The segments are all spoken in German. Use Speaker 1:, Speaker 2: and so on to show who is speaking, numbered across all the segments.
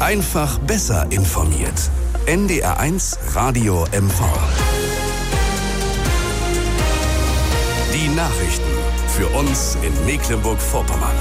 Speaker 1: Einfach besser informiert. NDR1 Radio MV. Die Nachrichten für uns in Mecklenburg-Vorpommern.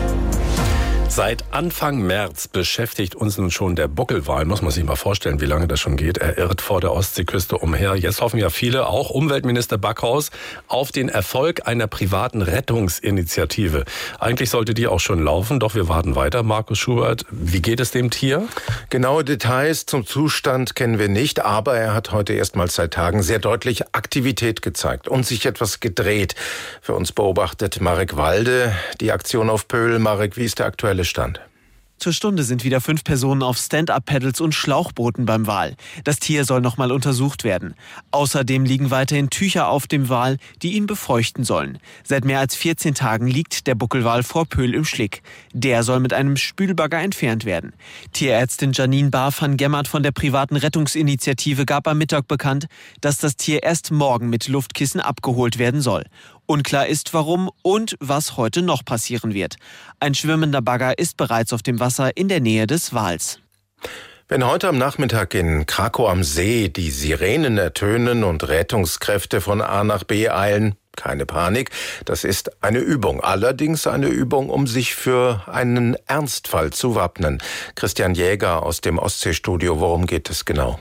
Speaker 2: Seit Anfang März beschäftigt uns nun schon der Buckelwal. Muss man sich mal vorstellen, wie lange das schon geht. Er irrt vor der Ostseeküste umher. Jetzt hoffen ja viele, auch Umweltminister Backhaus, auf den Erfolg einer privaten Rettungsinitiative. Eigentlich sollte die auch schon laufen, doch wir warten weiter. Markus Schubert, wie geht es dem Tier?
Speaker 3: Genaue Details zum Zustand kennen wir nicht, aber er hat heute erstmals seit Tagen sehr deutlich Aktivität gezeigt und sich etwas gedreht. Für uns beobachtet Marek Walde die Aktion auf Pöhl. Marek, wie ist der aktuelle Stand?
Speaker 4: Zur Stunde sind wieder 5 Personen auf Stand-Up-Paddles und Schlauchbooten beim Wal. Das Tier soll nochmal untersucht werden. Außerdem liegen weiterhin Tücher auf dem Wal, die ihn befeuchten sollen. Seit mehr als 14 Tagen liegt der Buckelwal vor Pöhl im Schlick. Der soll mit einem Spülbagger entfernt werden. Tierärztin Janine Bar-van Gemmert von der privaten Rettungsinitiative gab am Mittag bekannt, dass das Tier erst morgen mit Luftkissen abgeholt werden soll. Unklar ist, warum und was heute noch passieren wird. Ein schwimmender Bagger ist bereits auf dem Wasser in der Nähe des Wals.
Speaker 3: Wenn heute am Nachmittag in Krakow am See die Sirenen ertönen und Rettungskräfte von A nach B eilen, keine Panik, das ist eine Übung. Allerdings eine Übung, um sich für einen Ernstfall zu wappnen. Christian Jäger aus dem Ostseestudio, worum geht es genau?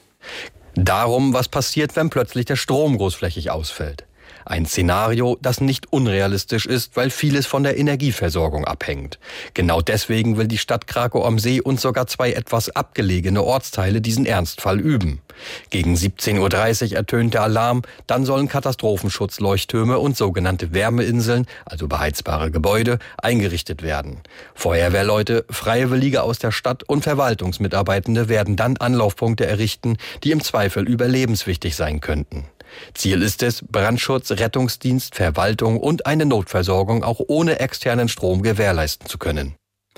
Speaker 5: Darum, was passiert, wenn plötzlich der Strom großflächig ausfällt. Ein Szenario, das nicht unrealistisch ist, weil vieles von der Energieversorgung abhängt. Genau deswegen will die Stadt Krakow am See und sogar 2 etwas abgelegene Ortsteile diesen Ernstfall üben. Gegen 17:30 Uhr ertönt der Alarm, dann sollen Katastrophenschutzleuchttürme und sogenannte Wärmeinseln, also beheizbare Gebäude, eingerichtet werden. Feuerwehrleute, Freiwillige aus der Stadt und Verwaltungsmitarbeitende werden dann Anlaufpunkte errichten, die im Zweifel überlebenswichtig sein könnten. Ziel ist es, Brandschutz, Rettungsdienst, Verwaltung und eine Notversorgung auch ohne externen Strom gewährleisten zu können.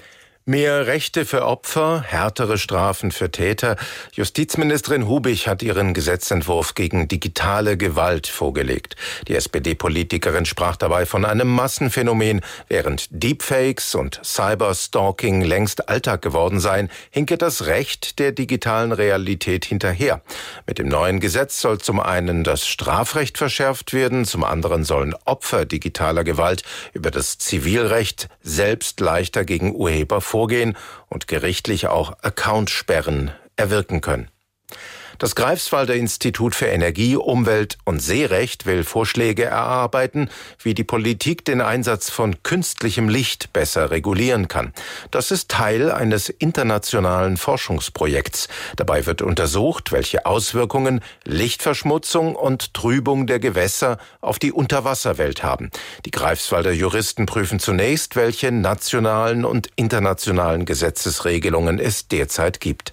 Speaker 3: Mehr Rechte für Opfer, härtere Strafen für Täter. Justizministerin Hubich hat ihren Gesetzentwurf gegen digitale Gewalt vorgelegt. Die SPD-Politikerin sprach dabei von einem Massenphänomen. Während Deepfakes und Cyberstalking längst Alltag geworden seien, hinke das Recht der digitalen Realität hinterher. Mit dem neuen Gesetz soll zum einen das Strafrecht verschärft werden, zum anderen sollen Opfer digitaler Gewalt über das Zivilrecht selbst leichter gegen Urheber vorgehen und gerichtlich auch Accountsperren erwirken können. Das Greifswalder Institut für Energie, Umwelt und Seerecht will Vorschläge erarbeiten, wie die Politik den Einsatz von künstlichem Licht besser regulieren kann. Das ist Teil eines internationalen Forschungsprojekts. Dabei wird untersucht, welche Auswirkungen Lichtverschmutzung und Trübung der Gewässer auf die Unterwasserwelt haben. Die Greifswalder Juristen prüfen zunächst, welche nationalen und internationalen Gesetzesregelungen es derzeit gibt.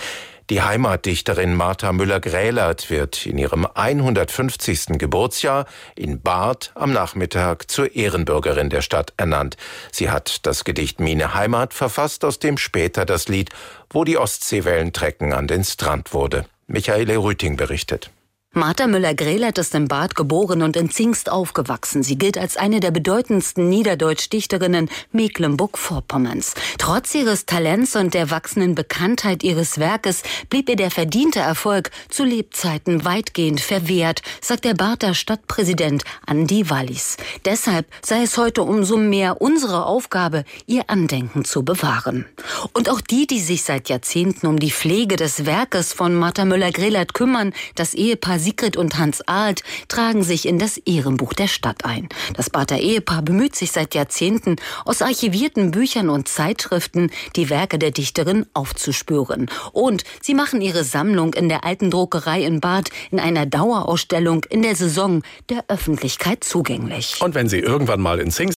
Speaker 3: Die Heimatdichterin Martha Müller-Grälert wird in ihrem 150. Geburtsjahr in Barth am Nachmittag zur Ehrenbürgerin der Stadt ernannt. Sie hat das Gedicht Mine Heimat verfasst, aus dem später das Lied Wo die Ostseewellen trecken an den Strand wurde. Michaele Rüting berichtet.
Speaker 6: Martha Müller-Grälert ist in Barth geboren und in Zingst aufgewachsen. Sie gilt als eine der bedeutendsten Niederdeutsch-Dichterinnen Mecklenburg-Vorpommerns. Trotz ihres Talents und der wachsenden Bekanntheit ihres Werkes blieb ihr der verdiente Erfolg zu Lebzeiten weitgehend verwehrt, sagt der Barther Stadtpräsident Andi Wallis. Deshalb sei es heute umso mehr unsere Aufgabe, ihr Andenken zu bewahren. Und auch die sich seit Jahrzehnten um die Pflege des Werkes von Martha Müller-Grälert kümmern, das Ehepaar Sigrid und Hans Ahlt, tragen sich in das Ehrenbuch der Stadt ein. Das Barther Ehepaar bemüht sich seit Jahrzehnten, aus archivierten Büchern und Zeitschriften die Werke der Dichterin aufzuspüren. Und sie machen ihre Sammlung in der alten Druckerei in Barth in einer Dauerausstellung in der Saison der Öffentlichkeit zugänglich.
Speaker 2: Und wenn Sie irgendwann mal in Zingst